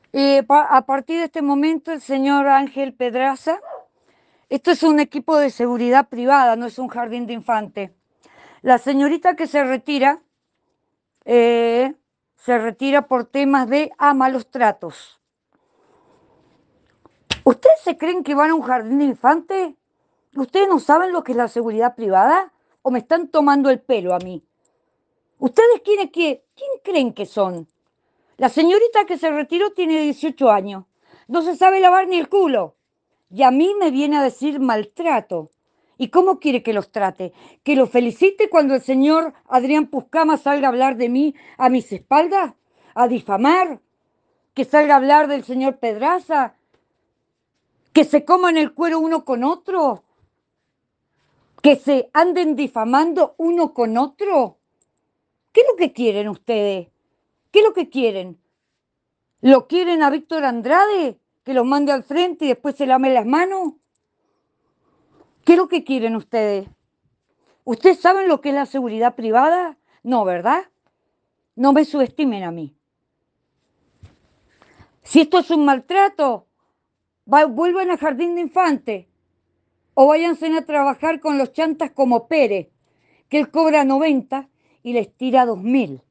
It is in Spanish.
A partir de este momento, el señor Ángel Pedraza, esto es un equipo de seguridad privada, no es un jardín de infante. La señorita que eh, se retira por temas de malos tratos. ¿Ustedes se creen que van a un jardín de infante? ¿Ustedes no saben lo que es la seguridad privada? ¿O me están tomando el pelo a mí? ¿Ustedes quién creen que son? La señorita que se retiró tiene 18 años. No se sabe lavar ni el culo. Y a mí me viene a decir maltrato. ¿Y cómo quiere que los trate? ¿Que los felicite cuando el señor Adrián Puscama salga a hablar de mí a mis espaldas? ¿A difamar? ¿Que salga a hablar del señor Pedraza? ¿Que se coman el cuero uno con otro? ¿Que se anden difamando uno con otro? ¿Qué es lo que quieren ustedes? ¿Qué es lo que quieren? ¿Lo quieren a Víctor Andrade? ¿Que los mande al frente y después se lame las manos? ¿Qué es lo que quieren ustedes? ¿Ustedes saben lo que es la seguridad privada? No, ¿verdad? No me subestimen a mí. Si esto es un maltrato, vuelvan al jardín de infante o váyanse a trabajar con los chantas como Pérez, que él cobra 90 y les tira 2000.